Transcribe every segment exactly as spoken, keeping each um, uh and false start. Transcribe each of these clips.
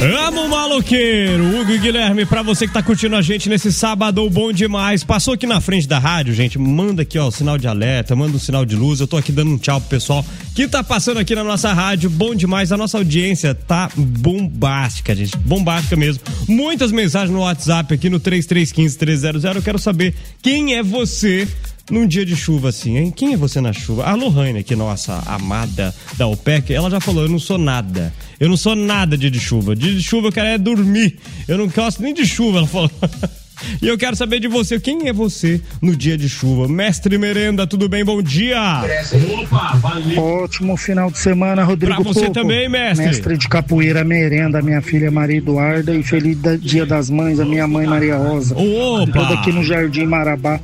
Amo maloqueiro, Hugo e Guilherme, pra você que tá curtindo a gente nesse sábado bom demais. Passou aqui na frente da rádio, gente, manda aqui, ó, o sinal de alerta, manda um sinal de luz. Eu tô aqui dando um tchau pro pessoal que tá passando aqui na nossa rádio, bom demais. A nossa audiência tá bombástica, gente, bombástica mesmo. Muitas mensagens no WhatsApp aqui no três três um cinco, três zero zero. Eu quero saber quem é você num dia de chuva assim, hein? Quem é você na chuva? A Lohane aqui, nossa amada da O P E C, ela já falou, eu não sou nada. Eu não sou nada dia de chuva. Dia de chuva eu quero é dormir. Eu não gosto nem de chuva, ela falou. E eu quero saber de você, quem é você no dia de chuva? Mestre Merenda, tudo bem? Bom dia! Opa, valeu. Ótimo final de semana, Rodrigo. Pra você Coco. também, mestre. Mestre de capoeira Merenda, minha filha Maria Eduarda, e feliz dia das mães, a minha mãe Maria Rosa. Opa! Toda aqui no Jardim Marabá.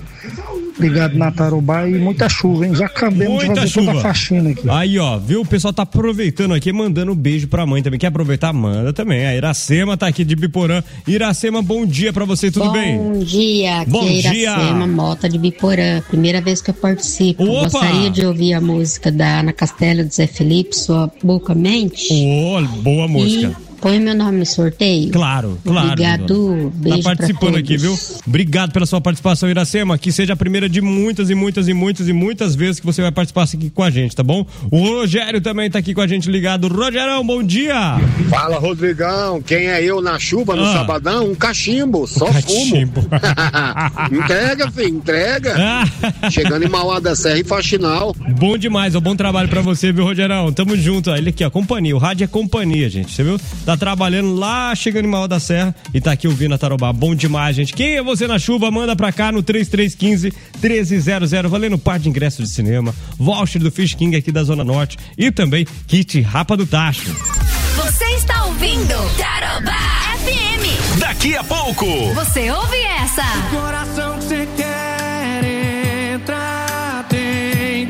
Ligado na Tarobá, e muita chuva, hein? Já acabamos muita de fazer chuva. toda a faxina aqui. Aí, ó, viu? O pessoal tá aproveitando aqui, mandando um beijo pra mãe também. Quer aproveitar? Manda também. A Iracema tá aqui de Biporã. Iracema, bom dia pra você, tudo bom bem? Bom dia, aqui bom é Iracema dia. Mota de Biporã. Primeira vez que eu participo. Opa. Gostaria de ouvir a música da Ana Castela, do Zé Felipe, Sua Boca Mente. Oh, boa música. E põe meu nome no sorteio. Claro, claro. Obrigado, beijo tá participando pra aqui, viu? Obrigado pela sua participação, Iracema. Que seja a primeira de muitas e muitas e muitas e muitas vezes que você vai participar aqui com a gente, tá bom? O Rogério também tá aqui com a gente ligado. Rogerão, bom dia! Fala, Rodrigão. Quem é eu na chuva, no ah. sabadão? Um cachimbo, só um cachimbo. fumo. Entrega, filho, entrega. Chegando em Mauá da Serra e Faxinal. Bom demais, ó, bom trabalho pra você, viu, Rogerão? Tamo junto, ó. Ele aqui, ó, companhia. O rádio é companhia, gente, você viu? Tá trabalhando lá, chegando em Mauá da Serra e tá aqui ouvindo a Tarobá. Bom demais, gente. Quem é você na chuva? Manda pra cá no três três um cinco, um três zero zero, valendo par de ingressos de cinema, voucher do Fish King aqui da Zona Norte e também kit Rapa do Tacho. Você está ouvindo Tarobá F M. Daqui a pouco você ouve essa. O coração que você quer entrar tem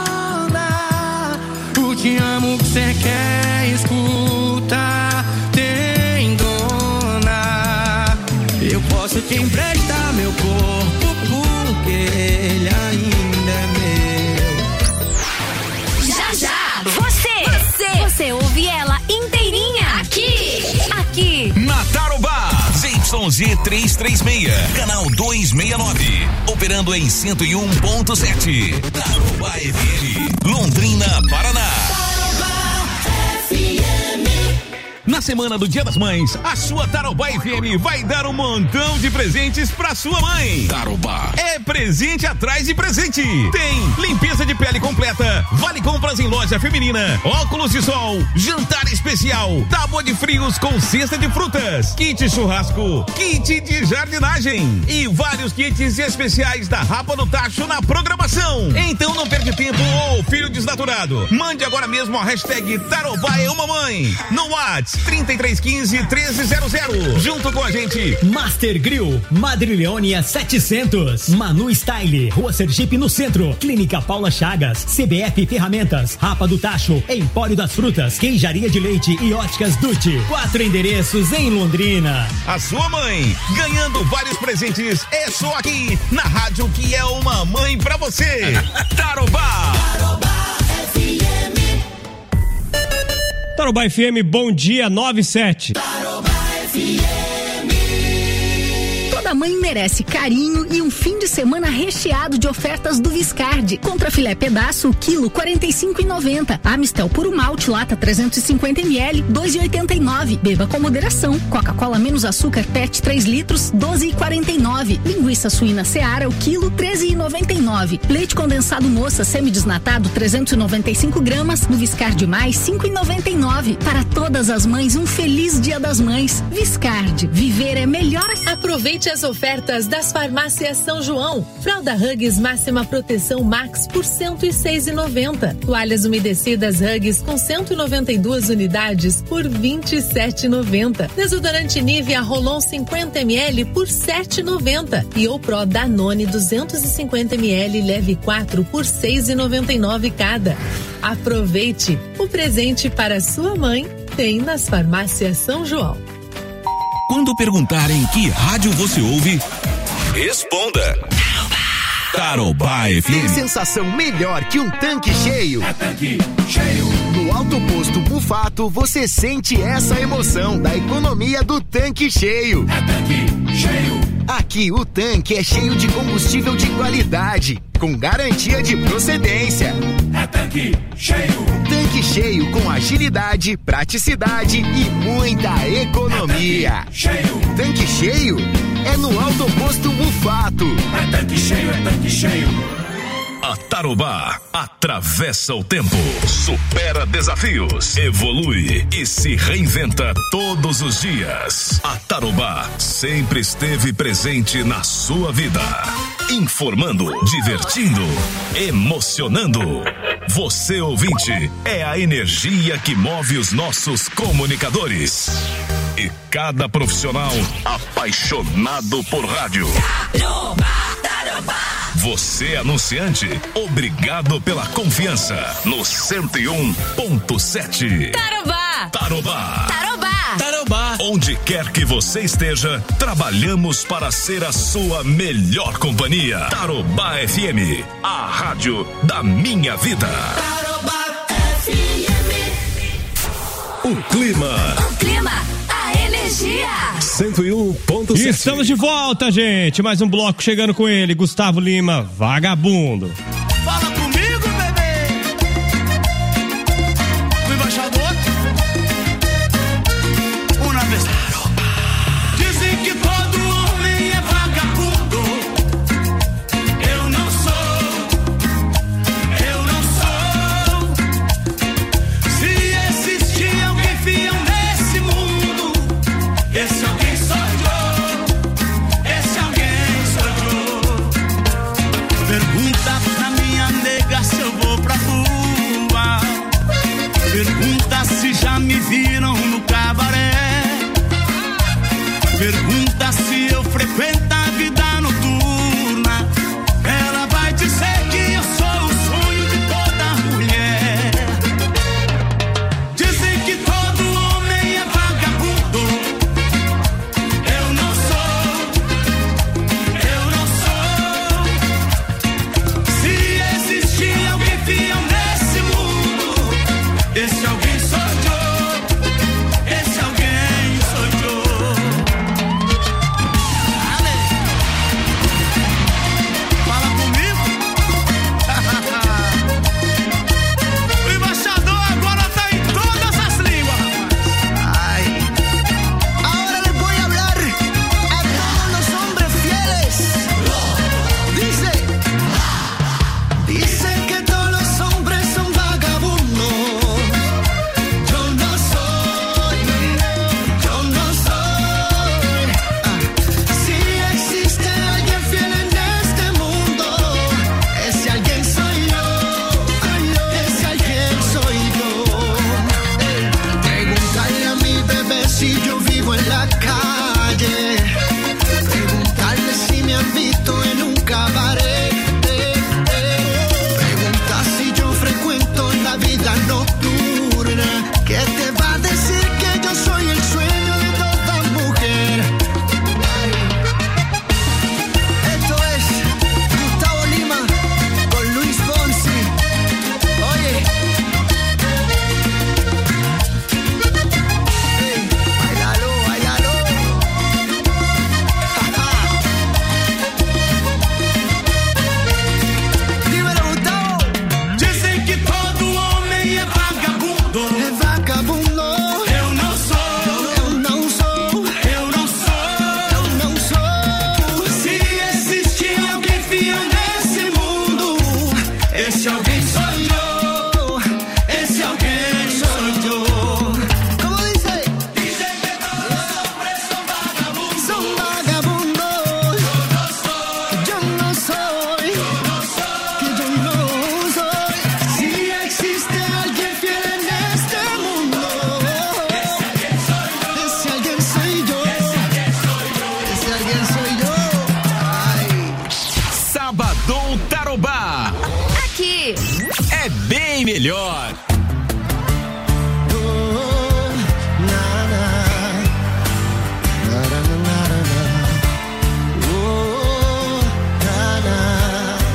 dona. O te amo que você quer escutar tem dona. Eu posso te emprestar meu corpo porque ele ainda é meu. Já, já. Você, você, você ouve ela inteirinha aqui, aqui. Na Tarobá, Z Y Z trezentos e trinta e seis, canal duzentos e sessenta e nove, operando em cento e um ponto sete. Tarobá F M, Londrina, Paraná. Na semana do Dia das Mães, a sua Tarobá F M vai dar um montão de presentes pra sua mãe. Tarobá é presente atrás de presente. Tem limpeza de pele completa, vale compras em loja feminina, óculos de sol, jantar especial, tábua de frios com cesta de frutas, kit churrasco, kit de jardinagem e vários kits especiais da Rapa do Tacho na programação. Então não perde tempo, ô filho desnaturado. Mande agora mesmo a hashtag Tarobá é uma mãe no WhatsApp trinta e três quinze, treze zero zero. Junto com a gente, Master Grill, Madrilhônia setecentos, Manu Style, Rua Sergipe no centro, Clínica Paula Chagas, C B F Ferramentas, Rapa do Tacho, Empório das Frutas, Queijaria de Leite e Óticas Dutti. Quatro endereços em Londrina. A sua mãe ganhando vários presentes é só aqui na rádio que é uma mãe pra você. Tarobá. Tarobá F M. Tarobá F M, bom dia, nove sete. Tarobá F M. Toda mãe merece carinho e um fim de semana recheado de ofertas do Viscardi. Contra filé pedaço, quilo quarenta e cinco reais e noventa centavos. Amistel puro malte, lata trezentos e cinquenta mililitros, dois reais e oitenta e nove centavos. Beba com moderação. Coca-Cola menos açúcar P E T três litros, doze reais e quarenta e nove centavos. Linguiça suína Seara, o quilo, treze reais e noventa e nove centavos. Leite condensado Moça semi-desnatado, trezentos e noventa e cinco gramas. No Viscardi Mais, cinco reais e noventa e nove centavos. Para todas as mães, um feliz Dia das Mães. Viscardi, viver é melhor. Aproveite as ofertas das farmácias São João. Fralda Huggies máxima proteção Max por cento e seis reais e noventa centavos. Toalhas umedecidas Huggies com cento e noventa e duas unidades por vinte e sete reais e noventa centavos. Desodorante Nivea Rolon cinquenta mililitros por sete reais e noventa centavos. E o Pro Danone duzentos e cinquenta mililitros leve quatro por seis reais e noventa e nove centavos cada. Aproveite! O presente para sua mãe tem nas farmácias São João. Quando perguntarem que rádio você ouve, responda. Tarobá F M. Tem sensação melhor que um tanque cheio? É tanque cheio. No Alto Posto Bufato, você sente essa emoção da economia do tanque cheio. É tanque cheio. Aqui o tanque é cheio de combustível de qualidade, com garantia de procedência. É tanque cheio. Tanque cheio com agilidade, praticidade e muita economia. É tanque cheio. Tanque cheio é no Alto Posto Bufato. É tanque cheio, é tanque cheio. A Tarobá atravessa o tempo, supera desafios, evolui e se reinventa todos os dias. A Tarobá sempre esteve presente na sua vida, informando, divertindo, emocionando. Você, ouvinte, é a energia que move os nossos comunicadores. E cada profissional apaixonado por rádio. Tarobá, Tarobá. Você, anunciante, obrigado pela confiança no cento e um ponto sete. Tarobá! Tarobá! Tarobá! Tarobá! Onde quer que você esteja, trabalhamos para ser a sua melhor companhia. Tarobá F M, a rádio da minha vida. Tarobá F M. O clima. O clima. Energia cento e um ponto sete. Estamos de volta, gente. Mais um bloco chegando com ele, Gustavo Lima, Vagabundo. Fala comigo, bebê. O embaixador. Uma vez. Dizem que todo homem é vagabundo. Eu não sou. Eu não sou. Se existir alguém fiel nesse mundo, esse alguém sou eu, esse alguém sou eu. Pergunta pra minha nega se eu vou pra rua. Pergunta se já me viram no cabaré. Pergunta se eu frequento a vida noturna. Ela vai dizer que eu sou o sonho de toda mulher. Dizem que todo homem é vagabundo. Eu não sou, eu não sou. Se existir alguém fiel nesse mundo, esse alguém sou eu, esse alguém sou eu. Ale. Fala comigo. O embaixador agora tá em todas as línguas. Ai. Ahora les voy a hablar a todos los hombres fieles. Dice, dice que todos los hombres son vagabundos. Yo no soy, yo no soy. Ah, si existe alguien fiel en este mundo, ese alguien soy yo. Ese alguien soy yo. Preguntarle a mi bebé si yo vivo en la calle. Preguntarle si me han visto en un cabaret. Pregunta si yo frecuento la vida nocturna. ¿Qué te va a decir que yo soy el sueño de toda mujer? Esto es Gustavo Lima con Luis Fonsi. Oye. Ey, bailalo, bailalo. Dímelo, Gustavo. Dizem que todo homem é vagabundo. Es vagabundo. Eu não sou, Eu não sou, eu não sou. eu não sou. Se existir alguém fiel nesse mundo, esse alguém sou eu, esse alguém sou eu. ¿Cómo dice? Dizem que todos os hombres são vagabundos. Son vagabundos. Yo no soy, que yo no soy. Si existe alguien fiel en este mundo, ese alguien soy yo. Ese alguien soy yo. Ay. Sabadão Tarobá. aqui. É bem melhor. Oh, na, na. Na, na, na, na, na. Oh, na, na.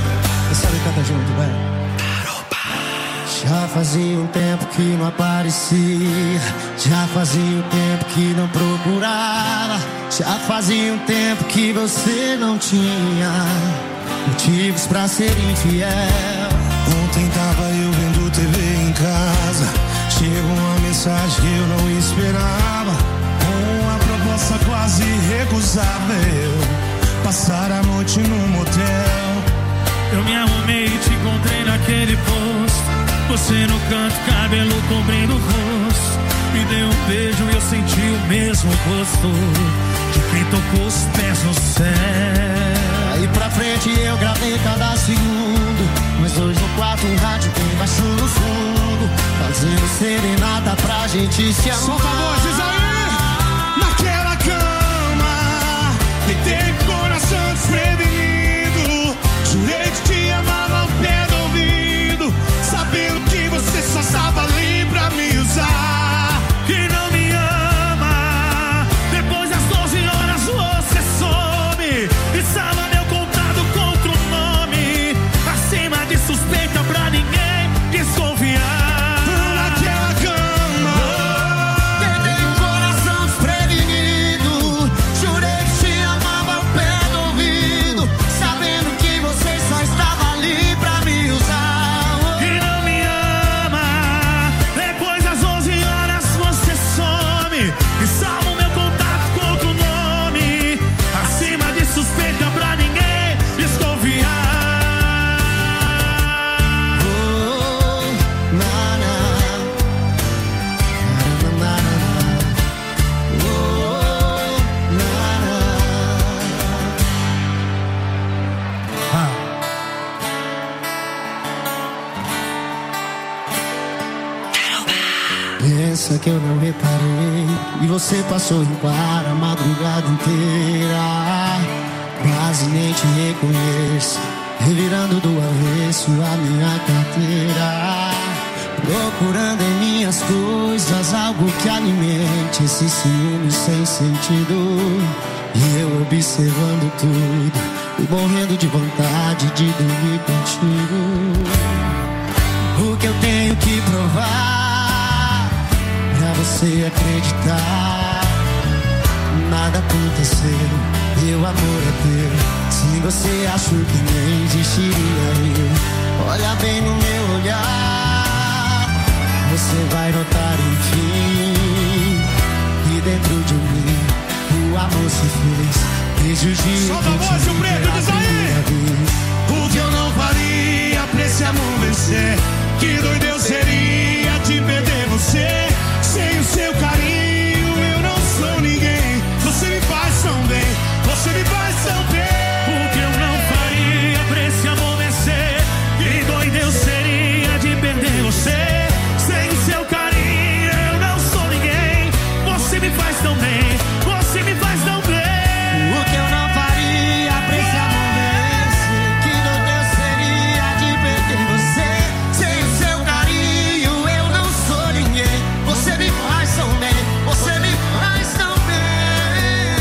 um tempo que não aparecia, já fazia um tempo que não procurava, já fazia um tempo que você não tinha motivos pra ser infiel. Ontem tava eu vendo T V em casa, chegou uma mensagem que eu não esperava, uma proposta quase recusável, passar a noite num motel. Eu me arrumei e te encontrei naquele posto, você no canto, cabelo cobrindo o rosto. Me deu um beijo e eu senti o mesmo gosto de quem tocou os pés no céu. Aí pra frente eu gravei cada segundo, mas hoje no quarto um rádio tem baixo no fundo, fazendo serenata pra gente se amar. Solta a voz, diz aí! Naquela cama, deitei com o coração desprevenido, jurei que te amava ao pé do ouvido, sabendo que você só estava ali pra me usar. Que não me ama, depois das doze horas você some e salva meu contato contra o nome, acima de suspeita pra ninguém desconfiar. Naquela cama, deitei com o coração desprevenido, jurei que te amava ao pé do ouvido, sabendo que você só estava ali pra me usar. Que não me ama, depois das onze horas você some e salva o meu contato contra o nome, acima de suspeita pra ninguém desconfiar. Oh, na, na. Na, na, na. Oh, na, na. Pensa que eu não reparei e você passou em claro a madrugada inteira, quase nem te reconheço, revirando do avesso a minha carteira, procurando em minhas coisas algo que alimente esse ciúme sem sentido, e eu observando tudo e morrendo de vontade de dormir contigo. O que eu tenho que provar pra você acreditar? Nada aconteceu, meu amor é teu. Se você achou que nem existiria eu, olha bem no meu olhar, você vai notar enfim que dentro de mim o amor se fez. Desde o dia solta a voz, o preto, diz aí! O que eu não faria pra esse amor vencer? Que doido eu seria de perder você. Sem o seu carinho eu não sou ninguém. Você me faz tão bem, você me faz tão bem. O que eu não faria pra esse amor vencer? Que doido eu seria de perder você. Sem o seu carinho eu não sou ninguém. Você me faz tão bem, você me faz tão bem. O que eu não faria pra esse amor vencer? Que doido eu seria de perder você. Sem o seu carinho eu não sou ninguém. Você me faz tão bem, você me faz tão bem.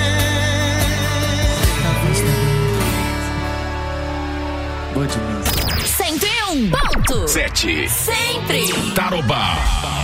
Boa demais. cento e um ponto Sete. Sempre. Tarobá.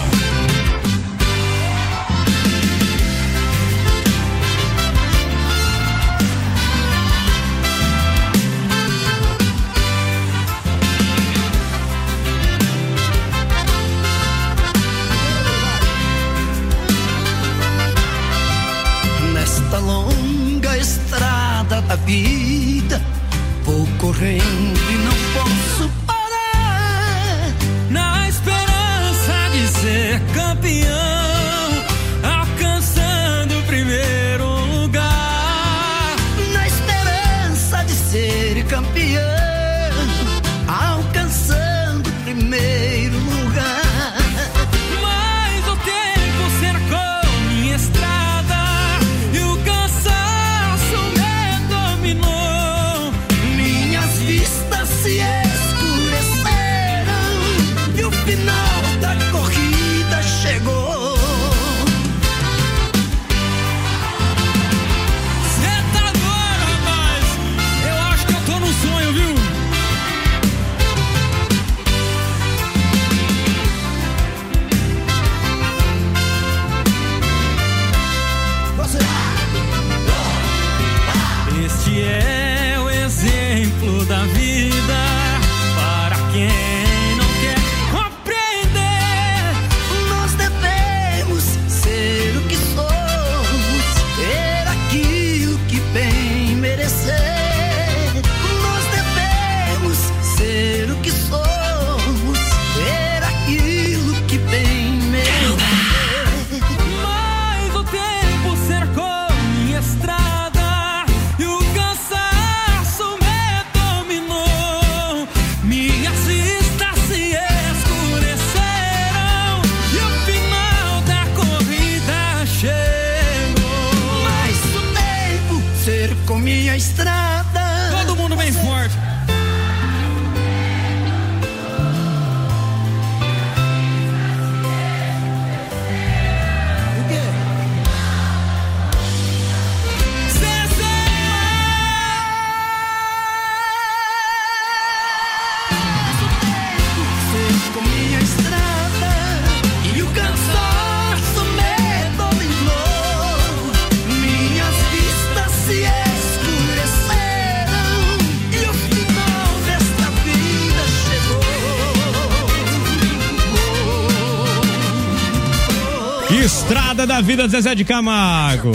Nesta longa estrada da vida, vou correndo e não posso parar, Na esperança de ser campeão, alcançando o primeiro lugar. na esperança de ser campeão, alcançando o primeiro lugar. Mas o tempo cercou minha estrada e o cansaço me dominou. Minhas vistas se escurecem que é o exemplo da vida para quem não quer compreender. Nós devemos ser o que somos, ter aquilo que bem merecer. Nós devemos ser o que somos, ter aquilo que bem merecer. Mas o tempo cercou minha estrada e o cansaço me dominou. Minhas vistas se escureceram e o final da corrida chegou. Mas o tempo cercou minha estrada. Todo mundo bem forte. Cercou minha estrada e o cansaço me dominou. Minhas vistas se escureceram e o final desta vida chegou. Estrada da Vida, Zezé de Camargo.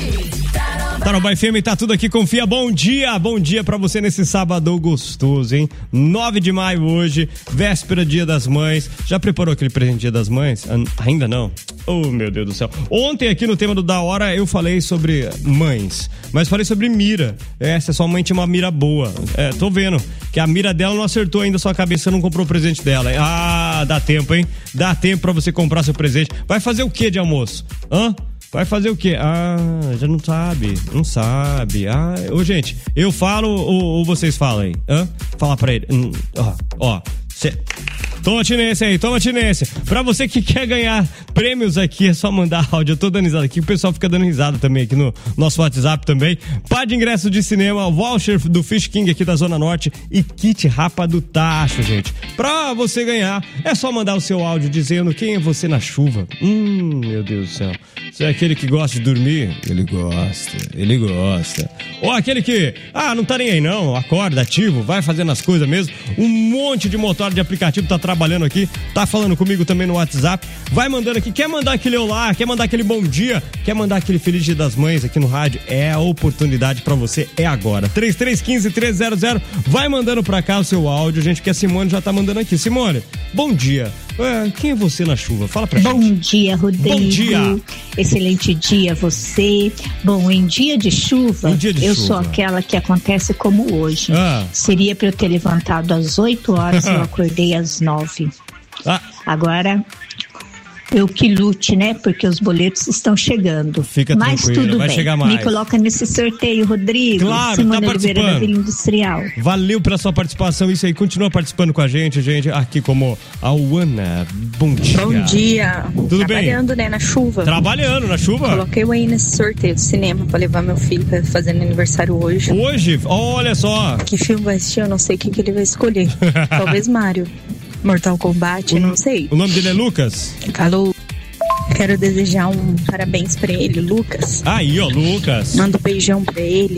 Tarobá F M tá tudo aqui, confia. Bom dia, bom dia pra você nesse sábado gostoso, hein? nove de maio hoje, véspera Dia das Mães. Já preparou aquele presente Dia das Mães? Ainda não? Oh, meu Deus do céu. Ontem aqui no tema do Da Hora eu falei sobre mães, mas falei sobre mira. É, se a sua mãe tinha uma mira boa. É, tô vendo que a mira dela não acertou ainda, sua cabeça não comprou o presente dela. Hein? Ah, dá tempo, hein? Dá tempo pra você comprar seu presente. Vai fazer o que de almoço? Hã? Vai fazer o quê? Ah, já não sabe, não sabe. Ah, ô gente, eu falo ou, ou vocês falam aí? Hã? Fala pra ele. Hum, ó, ó, cê... Toma tinência aí, toma tinência. Pra você que quer ganhar prêmios aqui, é só mandar áudio. Eu tô dando risada aqui, o pessoal fica dando risada também aqui no nosso WhatsApp também. Par de ingressos de cinema, voucher do Fish King aqui da Zona Norte e kit Rapa do Tacho, gente. Pra você ganhar, é só mandar o seu áudio dizendo quem é você na chuva. Hum, meu Deus do céu. Você é aquele que gosta de dormir? Ele gosta, ele gosta. Ou aquele que, ah, não tá nem aí não, acorda, ativo, vai fazendo as coisas mesmo. Um monte de motor de aplicativo tá trabalhando aqui, tá falando comigo também no WhatsApp. Vai mandando aqui, quer mandar aquele olá, quer mandar aquele bom dia, quer mandar aquele Feliz Dia das Mães aqui no rádio, é a oportunidade pra você, é agora. três três um cinco, três zero zero, vai mandando pra cá o seu áudio, gente, que a Simone já tá mandando aqui. Simone, bom dia. É, quem é você na chuva? Fala pra Bom gente. Bom dia, Rodrigo. Bom dia. Excelente dia a você. Bom, em dia de chuva, em dia de eu chuva. sou aquela que acontece como hoje. Ah. Seria pra eu ter levantado às oito horas, eu acordei às nove. Ah. Agora, eu que lute, né? Porque os boletos estão chegando. Fica Mas tranquilo, tudo vai bem. chegar mais. Me coloca nesse sorteio, Rodrigo. Claro, Simone tá Oliveira da participando. Vila Industrial. Valeu pela sua participação, isso aí, continua participando com a gente, gente, aqui como a Uana. Bom dia. Bom dia. Tudo Trabalhando, bem? né, na chuva. Trabalhando na chuva? Coloquei eu aí nesse sorteio do cinema pra levar meu filho pra fazer aniversário hoje. Hoje? Olha só. Que filme vai assistir? Eu não sei o que, que ele vai escolher. Talvez Mario. Mortal Kombat, não sei. O nome dele é Lucas? Falou. Quero desejar um parabéns pra ele, Lucas. Aí, ó, Lucas. Manda um beijão pra ele.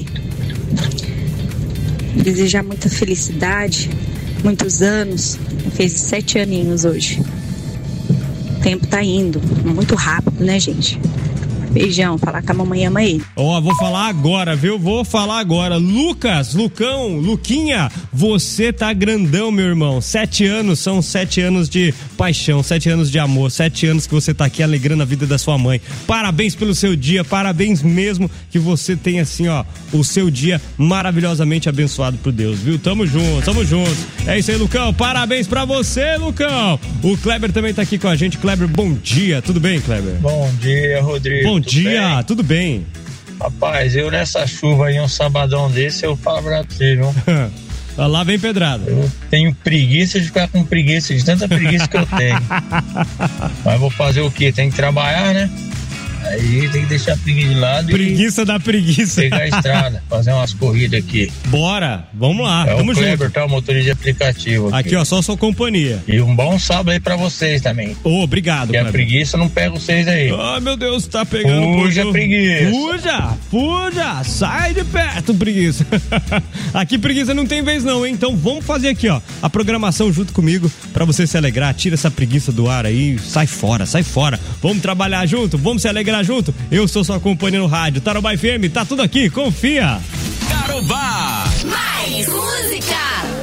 Desejar muita felicidade, muitos anos. Fez sete aninhos hoje. O tempo tá indo muito rápido, né, gente? Beijão, falar que a mamãe ama ele. Ó, vou falar agora, viu? Vou falar agora. Lucas, Lucão, Luquinha, você tá grandão, meu irmão. Sete anos são sete anos de paixão, sete anos de amor, sete anos que você tá aqui alegrando a vida da sua mãe. Parabéns pelo seu dia, parabéns mesmo que você tenha, assim, ó, o seu dia maravilhosamente abençoado por Deus, viu? Tamo junto, tamo juntos. É isso aí, Lucão. Parabéns pra você, Lucão. O Kleber também tá aqui com a gente. Kleber, bom dia. Tudo bem, Kleber? Bom dia, Rodrigo. Bom tudo dia, bem? tudo bem? Rapaz, eu nessa chuva aí, um sabadão desse, eu falo pra você, viu? Lá vem pedrada. Eu tenho preguiça de ficar com preguiça, de tanta preguiça que eu tenho. Mas vou fazer o quê? Tem que trabalhar, né? Aí tem que deixar a preguiça de lado. Preguiça da preguiça. Pegar a estrada, fazer umas corridas aqui. Bora, vamos lá, é tamo o junto. Kleber, tá, o motorista de aplicativo. Aqui, aqui ó, só sua companhia. E um bom sábado aí pra vocês também. Ô, oh, obrigado, Kleber. E a preguiça não pega vocês aí. Ah, oh, meu Deus, tá pegando. Fuja, por... preguiça. Fuja, fuja, sai de perto, preguiça. Aqui preguiça não tem vez não, hein? Então vamos fazer aqui, ó, a programação junto comigo pra você se alegrar. Tira essa preguiça do ar aí, sai fora, sai fora. Vamos trabalhar junto, vamos se alegrar junto. Eu sou sua companhia no rádio, Tarobá F M, tá tudo aqui, confia. Tarobá. Mais música.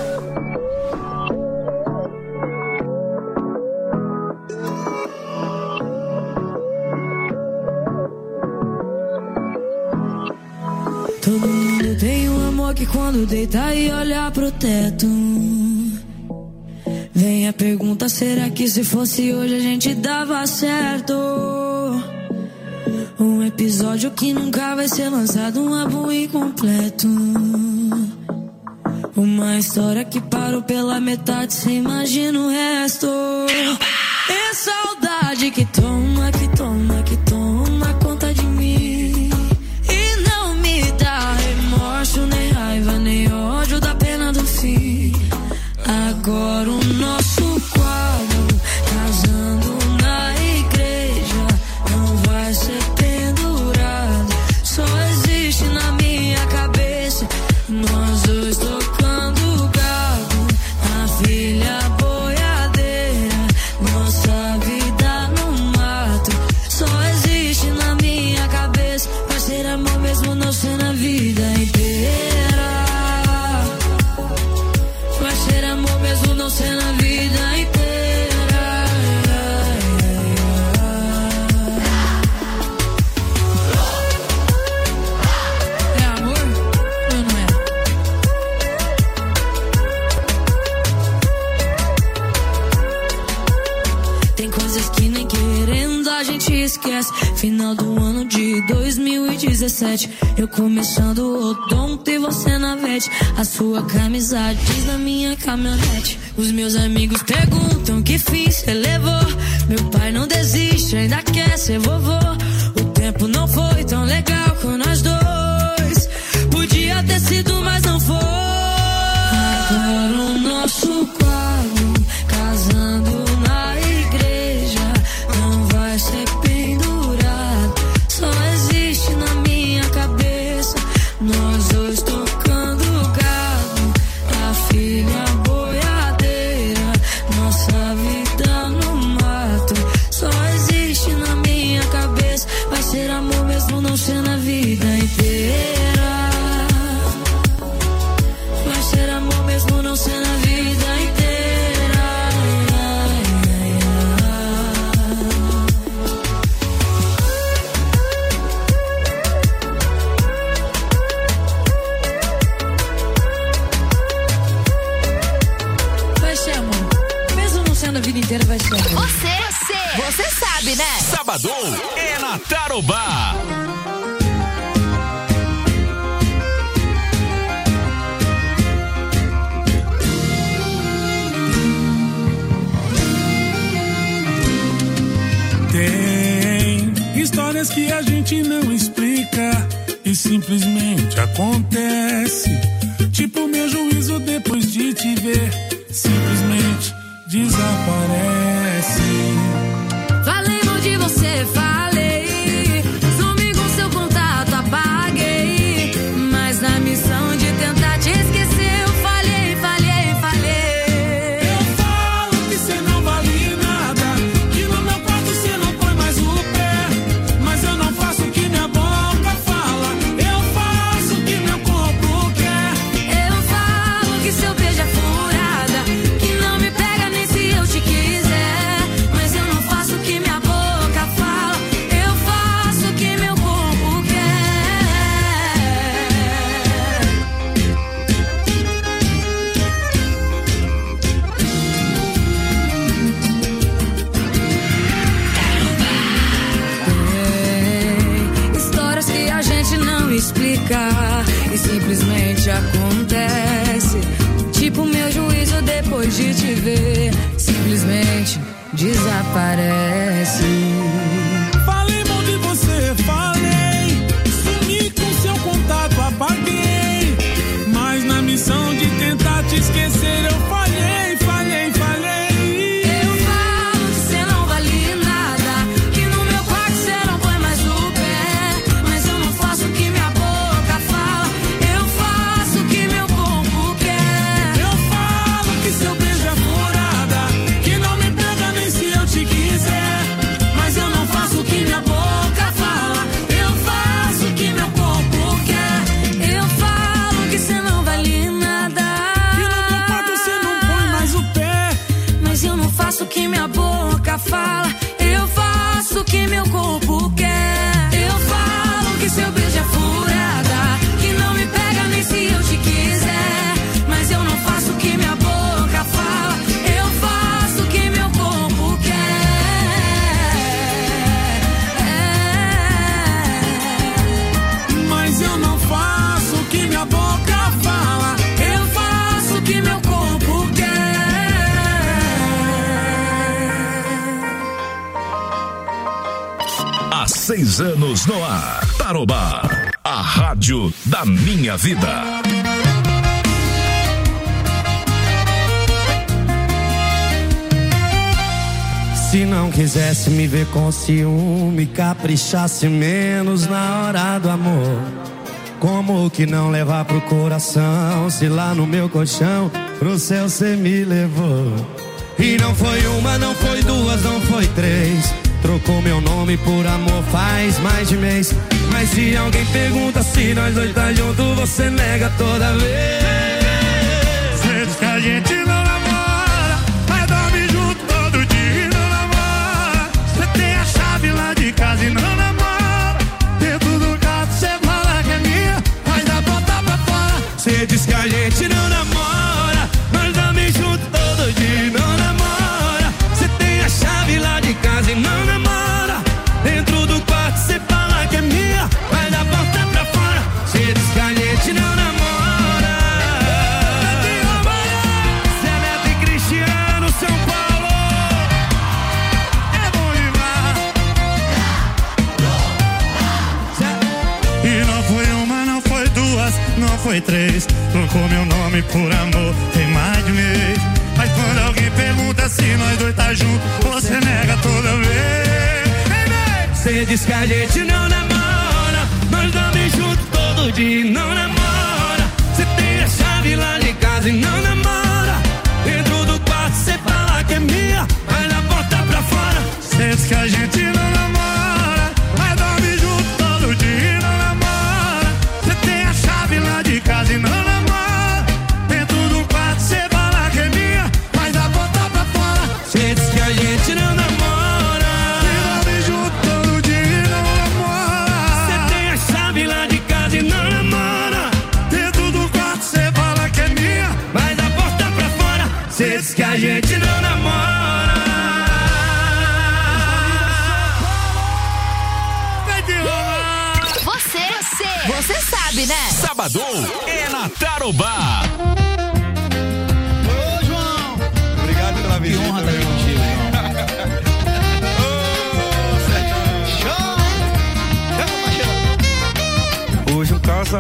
Todo mundo tem um amor que quando deita e olha pro teto, vem a pergunta, será que se fosse hoje a gente dava certo? Um episódio que nunca vai ser lançado, um álbum incompleto. Uma história que parou pela metade, cê imagina o resto. É saudade que toma, que toma, que toma conta de mim. E não me dá remorso, nem raiva, nem ódio da pena do fim. Agora o nosso quadro, casando na igreja, não vai ser pendurado, só existe na minha cabeça. Nós dois tocando gado, a filha boiadeira, nossa vida no mato, só existe na minha cabeça. Vai ser amor mesmo não ser na vida inteira. Vai ser amor mesmo não ser na vida inteira. É amor ou não é? Tem coisas que nem querendo a gente esquece. Final do ano de dois mil e dezessete, eu começando o odonto e você na vete. A sua camisa diz na minha caminhonete. Os meus amigos perguntam que fim cê levou. Meu pai não desiste, ainda quer ser vovô. O tempo não foi tão legal com nós dois. Podia ter sido, mas não foi. Agora o nosso quadro, casando na igreja, não vai ser pendurado, só existe na minha cabeça. Nós dois tocando gado, a filha boiadeira, nossa vida no mato, só existe na minha cabeça. Vai ser amor mesmo não ser na vida inteira. Vai ser amor mesmo não ser na vida inteira. Vai ser amor mesmo não sendo a vida inteira, vai ser amor. Você, você, você sabe, né? Sabadão é na Tarobá. Tem histórias que a gente não explica e simplesmente acontece. Tipo meu juízo depois de te ver, simplesmente desaparece. Falei mal de você, falei. Some com seu contato, apaguei. Mas na missão de tentar te esquecer, eu falhei, falhei, falhei. Eu falo que cê não vale nada, que no meu quarto cê não põe mais o pé. Mas eu não faço o que minha boca fala, eu faço o que meu corpo quer. Eu falo que seu beijo é furada, que não me pega nem se eu te quiser. Mas eu não faço o que minha boca fala, eu faço o que meu corpo quer. Tem histórias que a gente não explica e simplesmente acontece. Tipo meu juízo depois de te ver, simplesmente desaparece. Falei mal de você, dezesseis anos no ar. Tarobá, a rádio da minha vida. Se não quisesse me ver com ciúme, caprichasse menos na hora do amor. Como que não levar pro coração, se lá no meu colchão pro céu cê me levou? E não foi uma, não foi duas, não foi três. Trocou meu nome por amor faz mais de mês. Mas se alguém pergunta se nós dois tá junto, você nega toda vez. Cê diz que a gente não namora, mas dorme junto todo dia e não namora. Cê tem a chave lá de casa e não namora. Dentro do carro cê fala que é minha, mas dá botar pra fora. Cê diz que a gente não namora, mas dorme junto todo dia e não namora. Cê tem a chave lá de casa e não namora. Dentro do quarto cê fala que é minha, mas dá porta pra fora. Cê diz que a gente não namora. Cê é Neto e Cristiano, São Paulo. É bom demais. E não foi uma, não foi duas, não foi três. Trocou meu nome por amor, tem mais de mês. Mas quando alguém pergunta se nós dois tá junto, você nega toda vez. Cê diz que a gente não namora, nós dorme junto todo dia e não namora. Cê tem a chave lá de casa e não namora. Dentro do quarto cê fala que é minha, mas na porta pra fora. Cê diz que a gente não namora, mas dorme junto todo dia e não namora. Cê tem a chave lá de casa e não namora. Dentro do quarto cê fala que é minha, mas na porta pra fora. Cê diz que a gente não namora. Cê diz que a gente não namora. Você, você, você sabe, né? Sabadão é na Tarobá. Ô, João. Obrigado pela visita. Que honra estar aqui contigo, João. Hoje um casal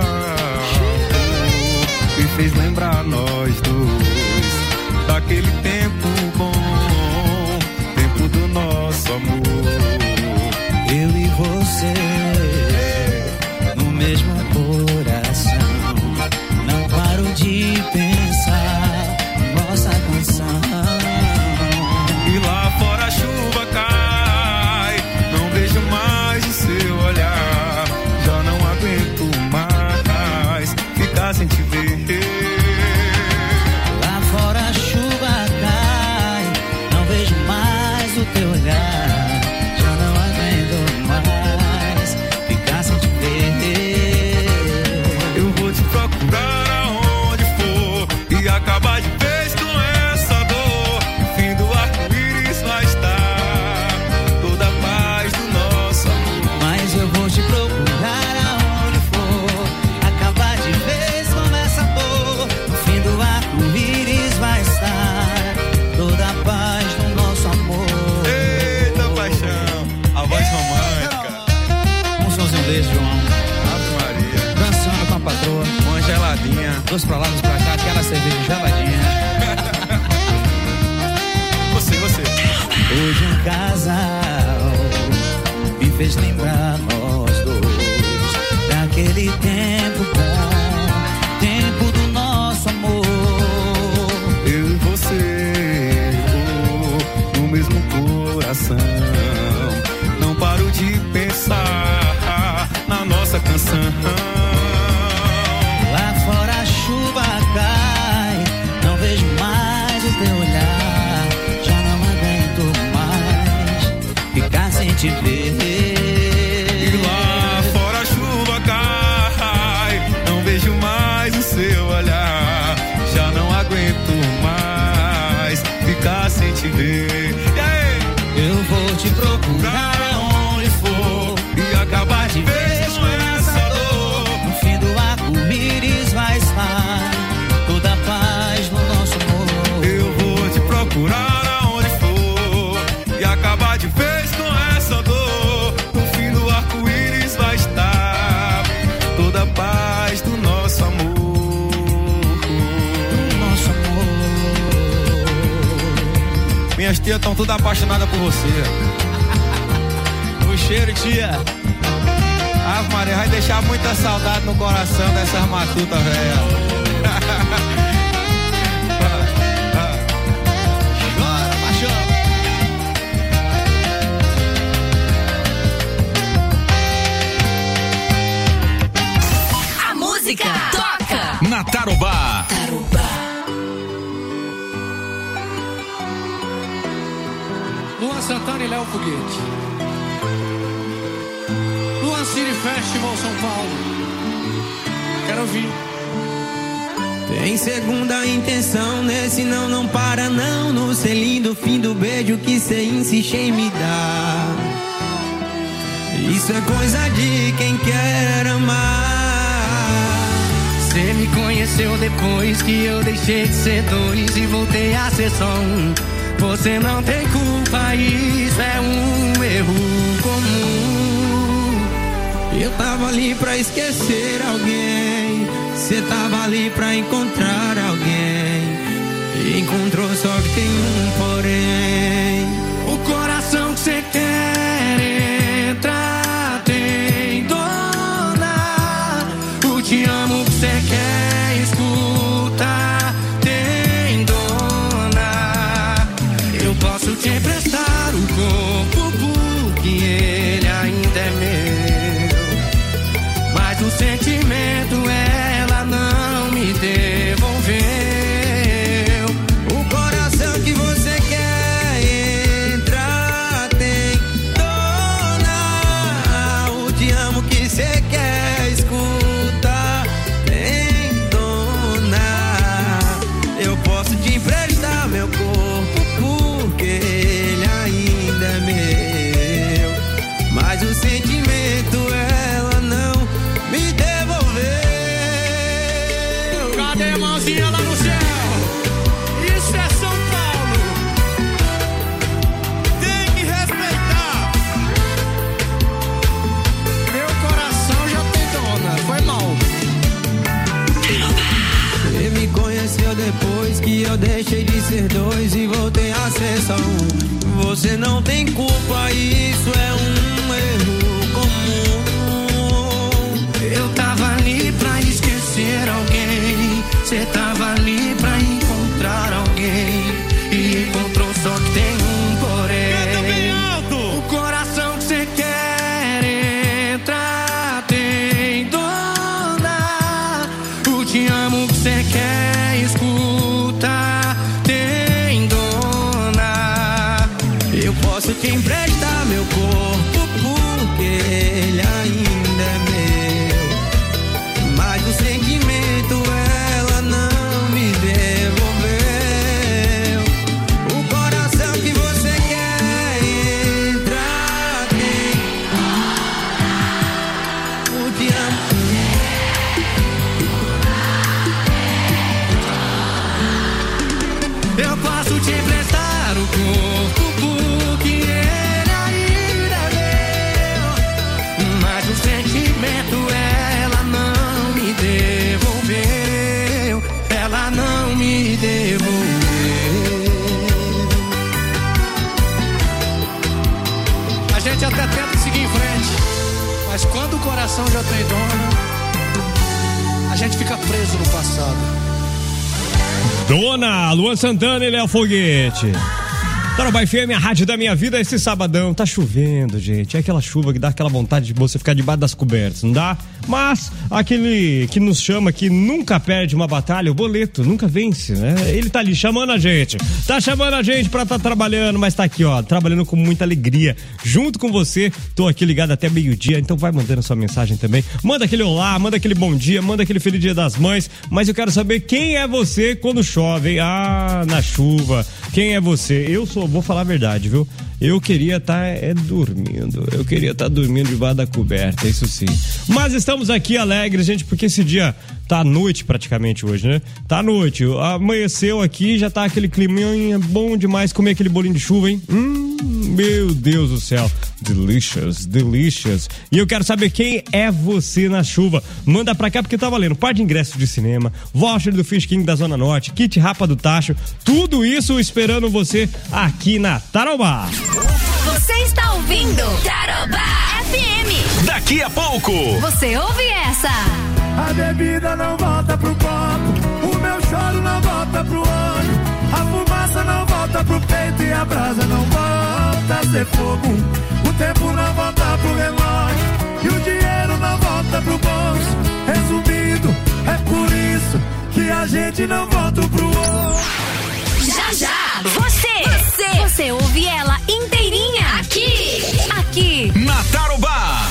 me fez lembrar nós dois daquele tempo bom, tempo do nosso amor. Eu e você no mesmo coração. Não paro de pensar nossa canção. E lá fora a chuva cai, não vejo mais o seu olhar. Já não aguento mais ficar sem te ver. O teu olhar, já não aguento mais ficar sem te ver. Eu vou te procurar aonde for e acabar de vez com essa dor. O fim do arco-íris vai estar, toda a paz do nosso amor. Mas eu vou te procurar aonde for, acabar de vez com essa dor. O fim do arco-íris vai estar, toda a paz do nosso amor. Beijo, João. Ave Maria. Dançando com a patroa. Uma geladinha. Dois pra lá, dois pra cá. Aquela cerveja geladinha. Você, você. Hoje um casal me fez lembrar nós dois daquele tempo bom, tempo do nosso amor. Eu e você, oh, no mesmo coração. Não paro de pensar na nossa canção. Lá fora a chuva cai, não vejo mais o teu olhar. Já não aguento mais ficar sem te ver. E lá fora a chuva cai, não vejo mais o seu olhar. Já não aguento mais ficar sem te ver. Eu vou te procurar aonde for e acabar de vez com essa dor. No fim do arco-íris vai estar, toda a paz no nosso amor. Eu vou te procurar aonde for e acabar de vez com essa dor. No fim do arco-íris tias estão tudo apaixonadas por você. O cheiro, tia. Ave Maria, vai deixar muita saudade no coração dessas matutas, velho. Chora, paixão. A música toca na Tarobá. Luan Santana e Léo Foguete. Luan City Festival São Paulo. Quero ouvir. Tem segunda intenção, nesse não, não para não. No selinho do fim do beijo que cê insiste em me dar. Isso é coisa de quem quer amar. Cê me conheceu depois que eu deixei de ser dois e voltei a ser só um. Você não tem culpa, isso é um erro comum. Eu tava ali pra esquecer alguém, cê tava ali pra encontrar alguém. E encontrou, só que tem um porém. O coração que cê quer entrar tem dona. O te amo que cê quer escutar tem dona. Eu posso te emprestar o corpo porque ele ainda é meu, mas o sentimento ela não me devolveu. O coração que você quer entrar tem dona. O te amo que você quer escutar tem dona. Eu posso te emprestar meu corpo porque ele ainda é meu, mas o sentimento ela não me devolveu. Cadê a mãozinha lá no céu? Isso é São Paulo. Tem que respeitar. Meu coração já tem dona. Foi mal. Você me conheceu depois que eu deixei de ser dois e voltei a ser só um. Você não tem culpa, isso é um erro comum. Eu tava ali pra esquecer alguém, cê tava ali pra encontrar alguém. E encontrou, só que tem um porém. O coração que cê quer entrar tem dona. O te amo que cê quer escutar tem dona. Eu posso te emprestar meu corpo porque ele ainda é meu, mas o sentimento ela não me devolveu. O coração que você quer entrar tem o te amo. Eu posso te emprestar o corpo porque ele ainda é meu, mas o sentimento ela não me devolveu. Ela não me devolveu. A gente até tenta seguir em frente, mas quando o coração já tem dona, a gente fica preso no passado. Dona Luan Santana e Léo Foguete. Tarobá F M, a rádio da minha vida. Esse sabadão tá chovendo, gente. É aquela chuva que dá aquela vontade de você ficar debaixo das cobertas, não dá? Mas aquele que nos chama, que nunca perde uma batalha, o boleto, nunca vence, né? Ele tá ali chamando a gente. Tá chamando a gente pra tá trabalhando, mas tá aqui, ó, trabalhando com muita alegria. Junto com você, tô aqui ligado até meio-dia, então vai mandando sua mensagem também. Manda aquele olá, manda aquele bom dia, manda aquele feliz dia das mães. Mas eu quero saber quem é você quando chove, hein? Ah, na chuva. Quem é você? Eu sou, vou falar a verdade, viu? Eu queria estar tá, é, dormindo. Eu queria estar tá dormindo debaixo da coberta, isso sim. Mas estamos aqui alegres, gente, porque esse dia tá à noite praticamente hoje, né? Tá à noite. Amanheceu aqui, já tá aquele climinha bom demais comer aquele bolinho de chuva, hein? Hum, meu Deus do céu. Delicious, delicious. E eu quero saber quem é você na chuva. Manda pra cá porque tá valendo. Par de ingressos de cinema, voucher do Fish King da Zona Norte, kit Rapa do Tacho, tudo isso esperando você aqui na Tarobá. Você está ouvindo Tarobá F M. Daqui a pouco você ouve essa. A bebida não volta pro copo, o meu choro não volta pro olho, a fumaça não volta pro peito e a brasa não volta a ser fogo. O tempo não volta pro relógio e o dinheiro não volta pro bolso. Resumindo, é por isso que a gente não volta pro outro. Já, já, você, você, você ouve ela inteirinha aqui, aqui na Tarobá.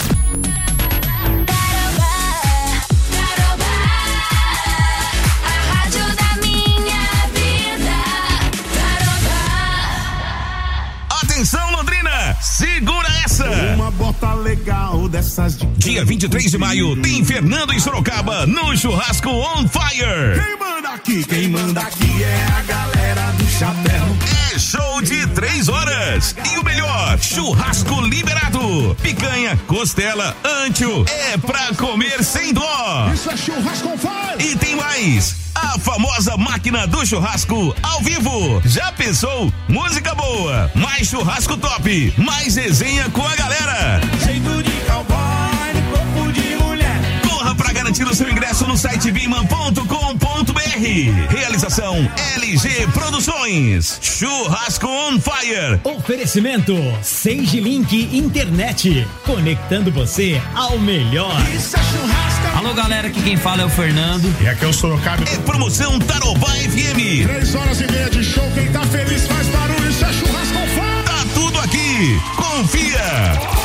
Atenção, Londrina, segura essa! Uma bota legal dessas de... Dia vinte e três de maio, tem Fernando em Sorocaba, no Churrasco On Fire. Quem manda aqui, quem manda aqui é a galera do chapéu. É show de três horas. E o melhor, churrasco liberado. Picanha, costela, antio, é pra comer sem dó. Isso é Churrasco On Fire. E tem mais. A famosa máquina do churrasco ao vivo. Já pensou? Música boa, mais churrasco top, mais resenha com a galera. Jeito de cowboy, corpo de mulher. Corra pra garantir o seu ingresso no site biman ponto com ponto br. Realização L G Produções. Churrasco On Fire. Oferecimento Sage Link Internet, conectando você ao melhor. Isso é churrasco. Alô, galera, aqui quem fala é o Fernando. E aqui é o Sorocaba. É promoção Tarobá F M. Três horas e meia de show, quem tá feliz faz barulho, isso é Churrasco On Fire. Tá tudo aqui, confia.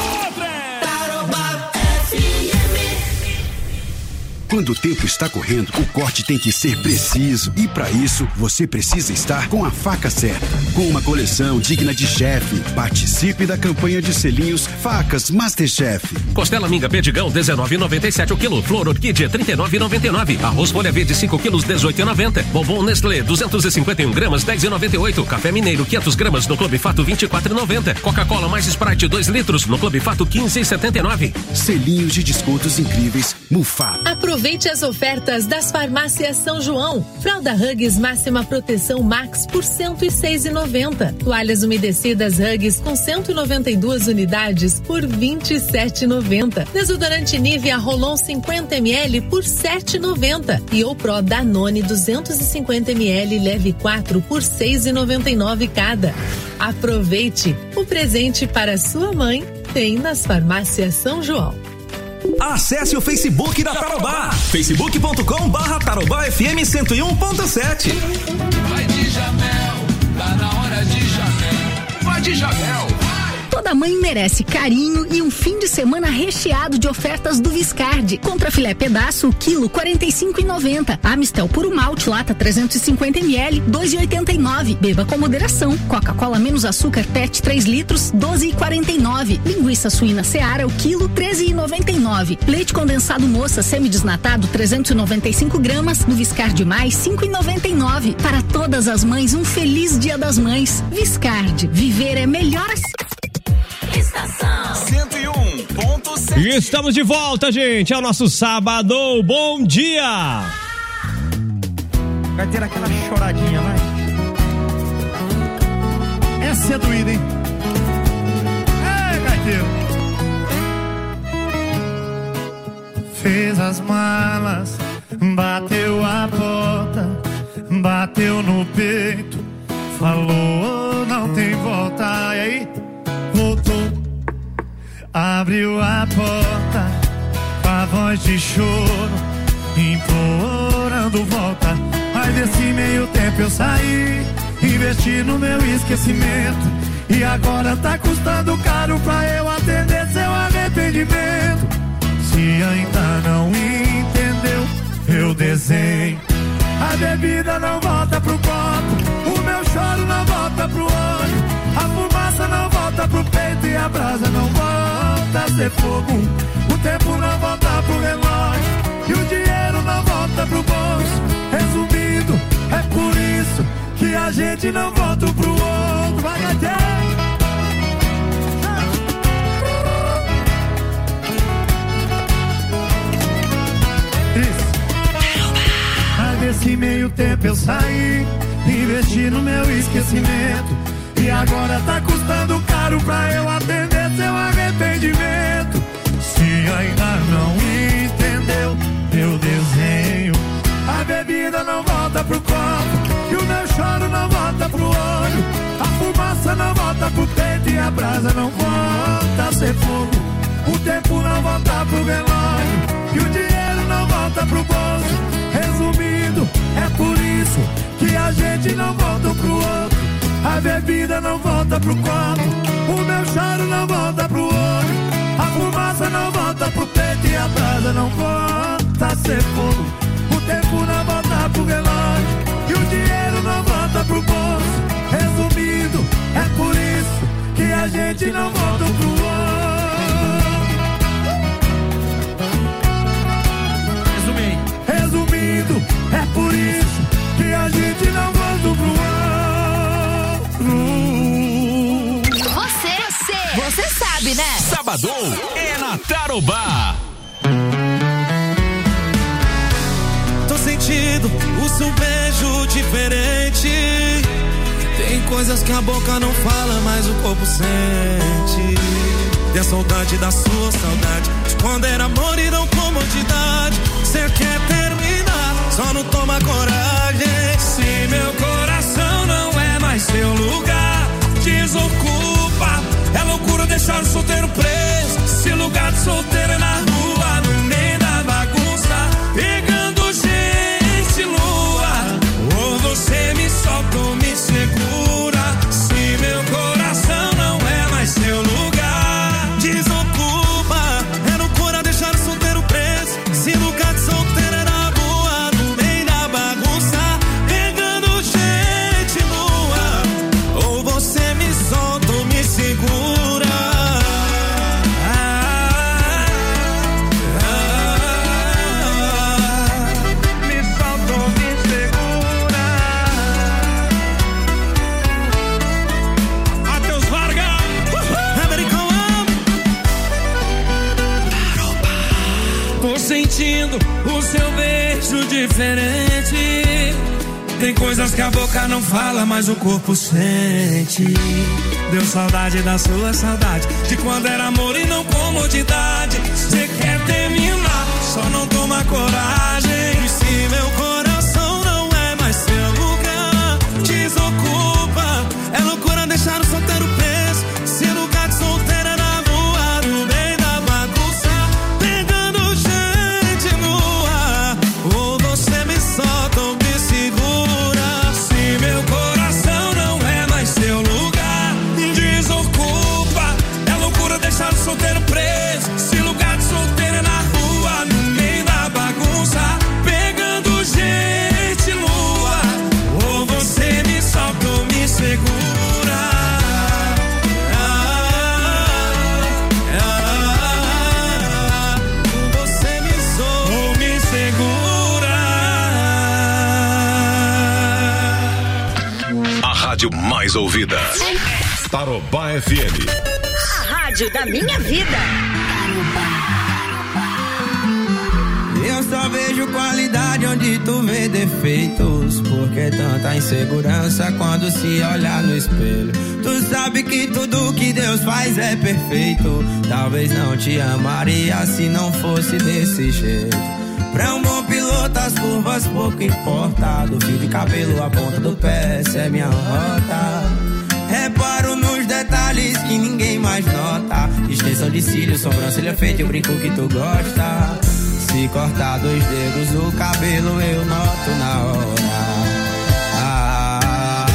Quando o tempo está correndo, o corte tem que ser preciso. E para isso, você precisa estar com a faca certa. Com uma coleção digna de chefe, participe da campanha de selinhos Facas Masterchef. Costela minga Perdigão, dezenove e noventa e sete o quilo. Flor Orquídea, trinta e nove e noventa e nove. Arroz folha verde, cinco quilos, dezoito e noventa. Bombom Nestlé, duzentos e cinquenta e um gramas, dez e noventa e oito. Café Mineiro, quinhentos gramas, no Clube Fato, vinte e quatro e noventa. Coca-Cola mais Sprite, dois litros, no Clube Fato, quinze e setenta e nove. Selinhos de descontos incríveis, Mufato. Aproveite as ofertas das farmácias São João. Fralda Huggies máxima proteção Max por cento e seis reais e noventa centavos. Toalhas umedecidas Huggies com cento e noventa e duas unidades por vinte e sete reais e noventa centavos. Desodorante Nivea Rolon cinquenta mililitros por sete reais e noventa centavos. E o Pro Danone duzentos e cinquenta mililitros leve quatro por seis reais e noventa e nove centavos cada. Aproveite! O presente para sua mãe tem nas farmácias São João. Acesse o Facebook da Tarobá, facebook ponto com barra Tarobá F M cento e um ponto sete. Vai de Jamel, tá na hora de Jamel. Vai de Jamel. Toda mãe merece carinho e um fim de semana recheado de ofertas do Viscardi. Contra filé pedaço, quilo quarenta e cinco reais e noventa centavos. Amistel puro malte, lata trezentos e cinquenta mililitros, dois reais e oitenta e nove centavos. Beba com moderação. Coca-Cola menos açúcar P E T três litros, doze reais e quarenta e nove centavos. Linguiça suína Seara, o quilo, treze reais e noventa e nove centavos. Leite condensado Moça semidesnatado, trezentos e noventa e cinco gramas. No Viscardi Mais, cinco reais e noventa e nove centavos. Para todas as mães, um feliz Dia das Mães. Viscardi, viver é melhor assim. Estação cento e um ponto sete. E estamos de volta, gente. É o nosso sábado. Bom dia! Vai ter aquela choradinha, vai. Essa é doída, hein? É, gaiteiro. Fez as malas, bateu a porta, bateu no peito, falou não tem volta. E aí? Voltou, abriu a porta com a voz de choro, implorando volta. Mas desse meio tempo eu saí, investi no meu esquecimento, e agora tá custando caro pra eu atender seu arrependimento. Se ainda não entendeu, eu desenho. A bebida não volta pro copo, o meu choro não volta pro olho, a fumaça não e a brasa não volta a ser fogo. O tempo não volta pro relógio e o dinheiro não volta pro bolso. Resumindo, é por isso que a gente não volta pro outro. Vai, Gatinho! Nesse meio tempo eu saí, investi no meu esquecimento, e agora tá custando caro pra eu atender seu arrependimento. Se ainda não entendeu meu desenho, a bebida não volta pro copo e o meu choro não volta pro olho. A fumaça não volta pro peito e a brasa não volta a ser fogo. O tempo não volta pro relógio e o dinheiro não volta pro bolso. Resumindo, é por isso que a gente não volta pro outro. A bebida não volta pro copo, o meu choro não volta pro olho. A fumaça não volta pro peito e a brasa não volta a ser fogo. O tempo não volta pro relógio e o dinheiro não volta pro bolso. Resumindo, é por isso que a gente não volta pro outro. Resumindo, é por isso que a gente não volta pro outro. Você, você, você sabe, né? Sabadão é na Tarobá. Tô sentindo o seu beijo diferente. Tem coisas que a boca não fala, mas o corpo sente. Tem a saudade da sua saudade, de quando era amor e não comodidade. Cê quer terminar, só não toma coragem. Se meu coração não é mais seu lugar, desocupa. É loucura deixar o solteiro preso. Se lugar de solteiro é na rua, no meio da bagunça, pegando gente lua. Ou você me solta ou me segura. Se meu coração não é mais seu lugar, desocupa. É loucura deixar o solteiro preso. Se lugar de solteiro é na rua, no meio da bagunça, pegando gente nua. Ou você me solta ou me segura. Ah, ah, ah, me solta ou me segura. Matheus Vargas, American Love. Tô sentindo o seu beijo diferente. Tem coisas que a boca não fala, mas o corpo sente. Deu saudade da sua saudade, de quando era amor e não comodidade. Cê quer terminar, só não toma coragem. E se meu coração não é mais seu lugar, desocupa. É loucura deixar o solteiro preso. Se lugar de solteiro é na rua, no meio da bagunça, pegando gente nua. Ou você me solta ou me segura. Se meu coração não é mais seu lugar, desocupa. É loucura deixar o solteiro preso. Se lugar de solteiro é na rua, no meio da bagunça, pegando gente lua. Ou você me solta ou me segura. Ah, ah, você me solta ou me segura. A rádio mais ouvida. Tarobá F M. A rádio da minha vida. Eu só vejo qualidade onde tu vê defeitos. Por que tanta insegurança quando se olhar no espelho? Tu sabe que tudo que Deus faz é perfeito. Talvez não te amaria se não fosse desse jeito. Pra um bom piloto as curvas pouco importa. Do fio de cabelo à ponta do pé, essa é minha rota. Reparo nos detalhes que ninguém mais nota. Extensão de cílios, sobrancelha feita e o brinco que tu gosta. Se cortar dois dedos no cabelo eu noto na hora. Ah,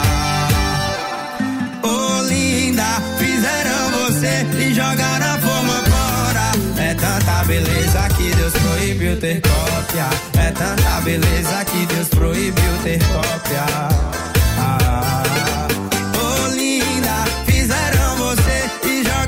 oh linda, fizeram você e jogaram a forma fora. É tanta beleza que Deus proibiu ter cópia. É tanta beleza que Deus proibiu ter cópia. Ah, oh linda, fizeram você e jogaram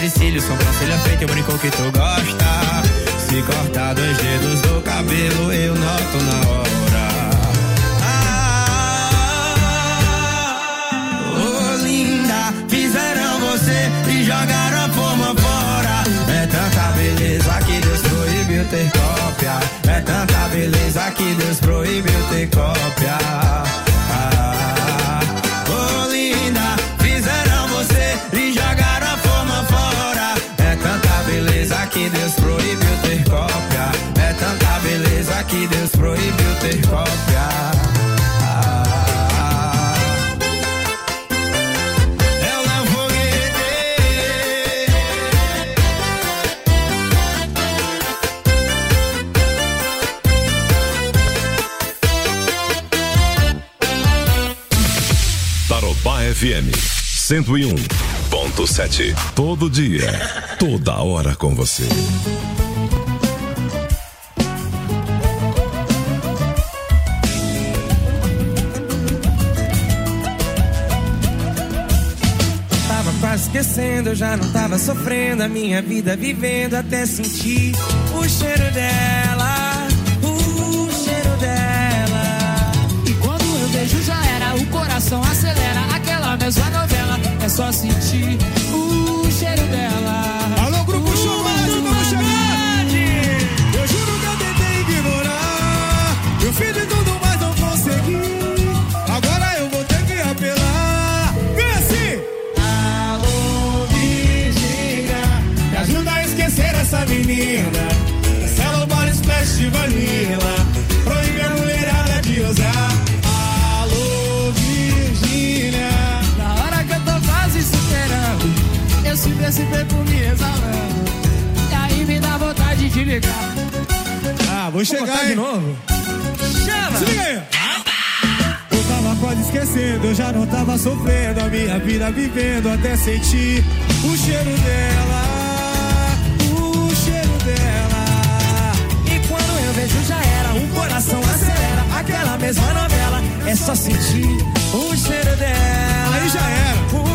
de cílios, sobrancelha feita, eu brinco que tu gosta. Se cortar dois dedos do cabelo, eu noto na hora. Ah, oh linda, fizeram você e jogaram a forma fora. É tanta beleza que Deus proibiu ter cópia. É tanta beleza que Deus proibiu ter cópia. Ah, oh linda, fizeram você e jogaram a forma fora. É tanta beleza que Deus proibiu ter cópia. É tanta beleza que Deus proibiu ter cópia. Ah, eu não vou Tarobá F M cento e um ponto sete. Todo dia, toda hora com você. Tava quase esquecendo, eu já não tava sofrendo a minha vida vivendo até sentir o cheiro dela, o cheiro dela. E quando eu vejo já era, o coração acelera, aquela mesma novela, é só sentir o cheiro dela. Alô, Grupo Show, mais um novo chegante. Eu juro que eu tentei ignorar, eu fiz de tudo, mas não consegui. Agora eu vou ter que apelar. Vem assim. Alô, Virgínia, me ajuda a esquecer essa menina. Cancela o body splash de vanilla, proíbe a mulherada de usar. Alô, Virgínia, Na hora que eu tô quase superando, eu sinto esse perfume exalando, e aí me dá vontade de ligar. Ah, vou chegar botar aí. de novo. Chama! Se liga aí. Eu tava quase esquecendo, eu já não tava sofrendo a minha vida vivendo até sentir o cheiro dela, o cheiro dela. E quando eu vejo já era, o coração acelera, aquela mesma novela, é só sentir o cheiro dela. Aí já era. Uh,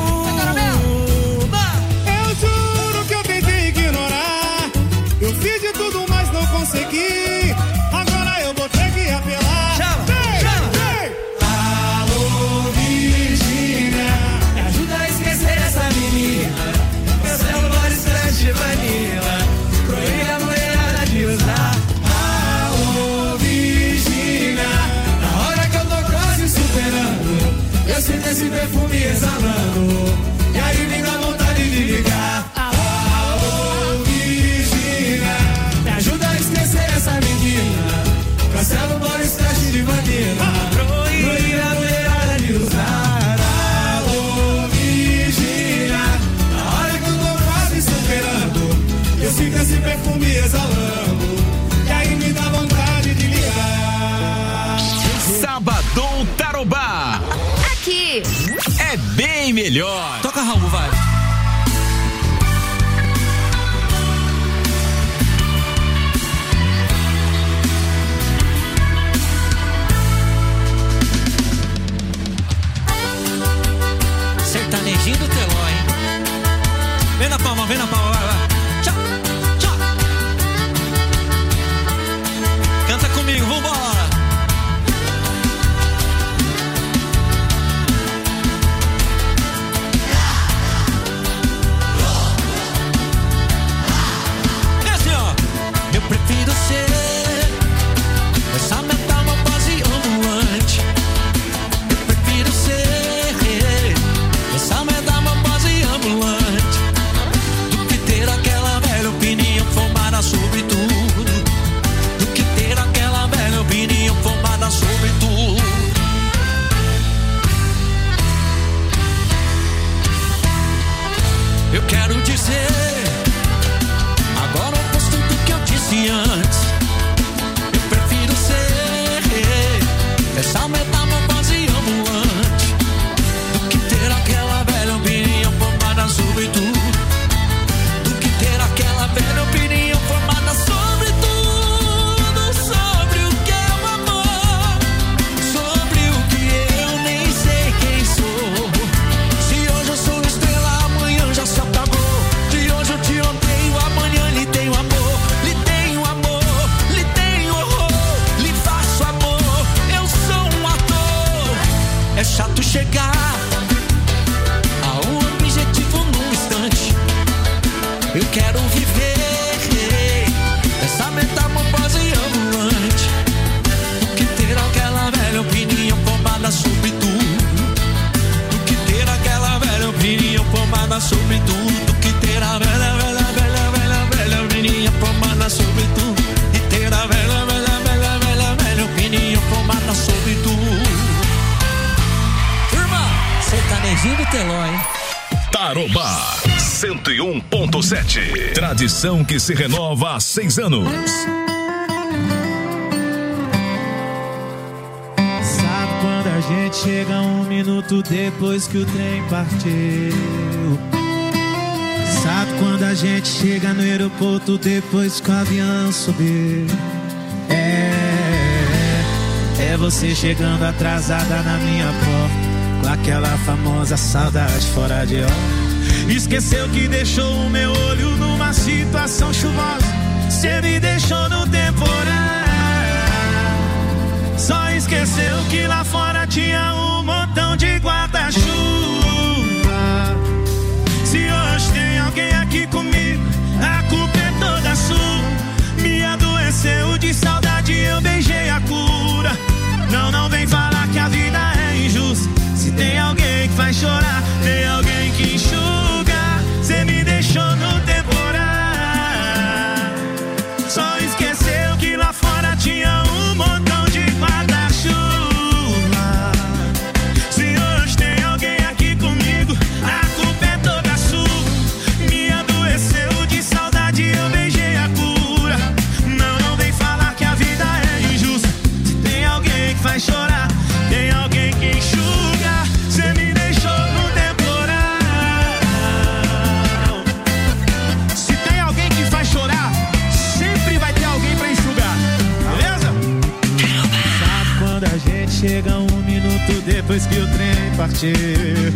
Eu juro que eu tentei ignorar, eu fiz de tudo, mas não consegui. Agora eu vou ter que apelar. Chama, Vem, chama. vem. Alô, Virgínia, me ajuda a esquecer essa menina. Cancela o body splash de vanilla, proíbe a mulherada de usar. alô, Virgínia, Na hora que eu tô quase superando, eu sinto esse perfume exalando, e aí me dá vontade de ligar. alô, Virgínia, Me ajuda a esquecer essa menina. Cancela o body splash de vanilla, proíbe a mulherada de usar. alô, Virgínia, Na hora que eu tô quase superando, eu sinto esse perfume exalando, e aí me dá vontade de ligar. Sabadão Tarobá. Aqui. É bem melhor. Toca Raul, vai. Sertanejinho do teló, hein? Vem na palma, vem na palma, vai, vai. Tchau, tchau. Canta comigo, vambora. É assim, ó. Eu prefiro ser essa metamorfose ambulante. Eu prefiro ser essa metamorfose ambulante do que ter aquela velha opinião formada sobre tudo. Do que ter aquela velha opinião formada sobre tudo. Eu quero dizer agora o oposto do que eu disse antes. Eu prefiro ser essa metamorfose ambulante do que ter aquela velha opinião formada sobre tudo. Do que ter aquela velha opinião formada sobre tudo. Sobre o que é o amor, sobre o que eu nem sei quem sou. Se hoje eu sou estrela, amanhã já se apagou. De hoje Eu quero viver essa metamorfose ambulante do que ter aquela velha opinião formada sobre tudo, do que ter aquela velha opinião formada sobre tudo, do que ter a velha, velha, velha, velha, velha opinião formada sobre tudo e ter a velha, velha, velha, velha, velha opinião formada sobre tudo. Turma, sertanejinho do Teló, hein? Tarobá cento e um ponto sete. Tradição que se renova há seis anos. Sabe quando a gente chega um minuto depois que o trem partiu? Sabe quando a gente chega no aeroporto depois que o avião subiu? É, é você chegando atrasada na minha porta, com aquela famosa saudade fora de hora. Esqueceu que deixou o meu olho numa situação chuvosa. Cê me deixou no temporal. Só esqueceu que lá fora tinha um montão de guarda-chuva. Se hoje tem alguém aqui comigo, a culpa é toda sua. Me adoeceu de saudade, eu beijei a cura. Não, não vem falar que a vida é injusta. Se tem alguém que faz chorar, tem alguém que enxuga. Cê me deixou no temporal. Só esqueceu que lá fora tinha um montão de guarda-chuva. Se hoje tem alguém aqui comigo, a culpa é toda sua. Me adoeceu de saudade, eu beijei a cura. Não, não vem falar que a vida é injusta. Se tem alguém que faz chorar, tem alguém que enxuga. Cê me deixou no temporal. Se tem alguém que faz chorar, sempre vai ter alguém pra enxugar, beleza? Sabe quando a gente chega um minuto depois que o trem partiu?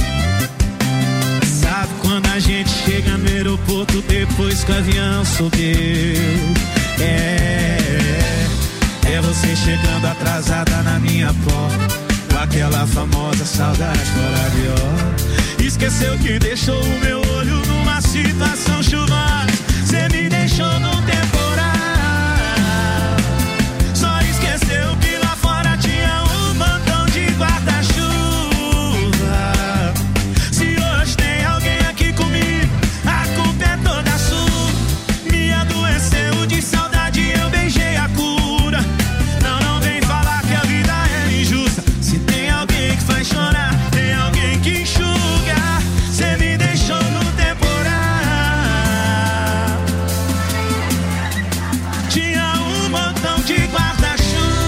Sabe quando a gente chega no aeroporto depois que o avião subiu? É, é você chegando atrasada na minha porta, com aquela famosa saudade fora de hora. Esqueceu que deixou o meu olho numa situação chuvosa. Cê me deixou no temporal. Só esqueceu que lá fora tinha um montão de guarda-chuva. Se hoje tem alguém aqui comigo, a culpa é toda sua. Me adoeceu de saudade, eu beijei a cura. Não, não vem falar que a vida é injusta. Se tem alguém que faz chorar, tem alguém que enxuga. Cê me deixou no temporal. Tinha um montão de guarda-chuva.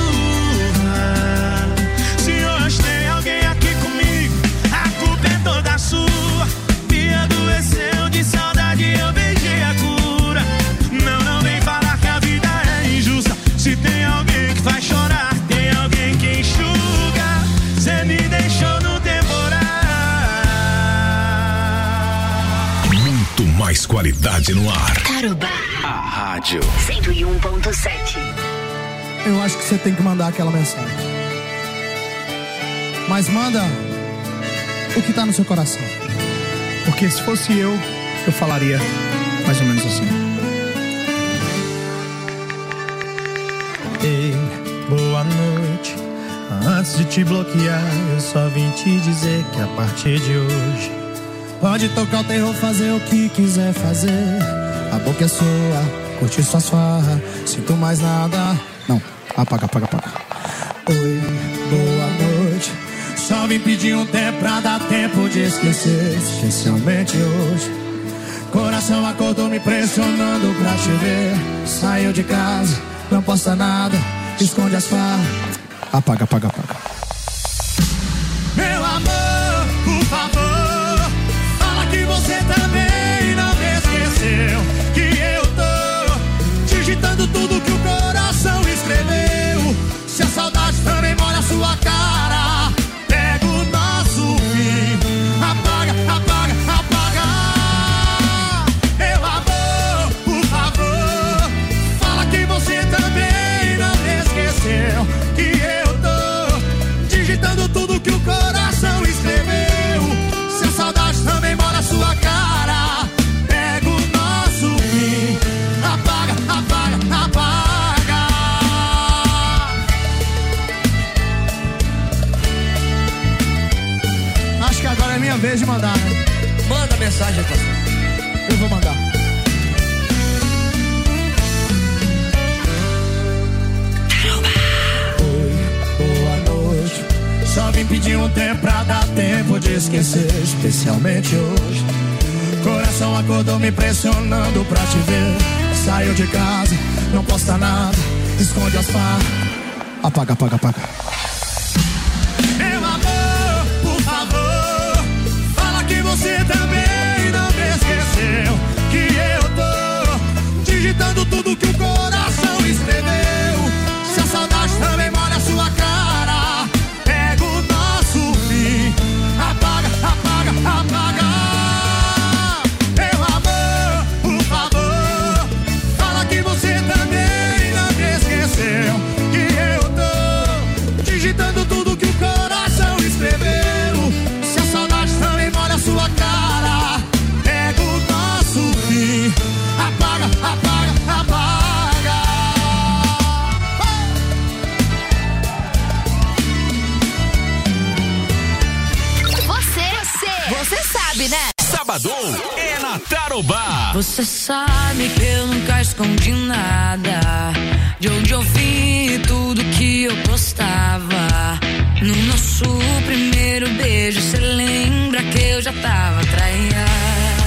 Se hoje tem alguém aqui comigo, a culpa é toda sua. Me adoeceu de saudade, eu beijei a cura. Não, não vem falar que a vida é injusta. Se tem alguém que faz chorar, tem alguém que enxuga. Cê me deixou no temporal. Muito mais qualidade no ar. Tarobá. A rádio cento e um ponto sete. Eu acho que você tem que mandar aquela mensagem. Mas manda o que tá no seu coração. Porque se fosse eu, eu falaria mais ou menos assim. Ei, boa noite. Antes de te bloquear, eu só vim te dizer que a partir de hoje pode tocar o terror, fazer o que quiser fazer. A boca é sua, curte suas farras. Sinto mais nada. Não, apaga, apaga, apaga. Oi, boa noite. só vim pedir um tempo pra dar tempo de esquecer, especialmente hoje. Coração acordou me pressionando pra te ver. Saiu de casa, não posta nada, esconde as farras. Apaga, apaga, apaga. Meu amor, por favor, fala que você também não me esqueceu. Que eu tô digitando tudo que o coração escreveu. Se a saudade também molha a sua cara, pega o nosso fim. Apaga, apaga, apaga. Meu amor, por favor, fala que você também não me esqueceu. Que eu tô vez de mandar, né? Manda mensagem, tá? Eu vou mandar. Só vim pedir um tempo pra dar tempo de esquecer, especialmente hoje. Coração acordou me pressionando pra te ver. Saiu de casa, não posta nada, esconde as farras. Apaga, apaga, apaga. Meu amor, por favor, fala que você também não me esqueceu. Que eu tô digitando tudo que o coração escreveu. Se a saudade também molha a sua cara, pega o nosso fim. Apaga, apaga, apaga. Meu amor, por favor, fala que você também não me esqueceu. Que eu tô digitando tudo que o coração escreveu. Se a saudade também molha a sua cara, pega o nosso fim. Apaga, apaga, apaga. Você sabe, né? Sabadão é na Tarobá. Você sabe que eu nunca escondi nada. De onde eu vim e tudo que eu postava. No nosso primeiro beijo, cê lembra que eu já tava traída.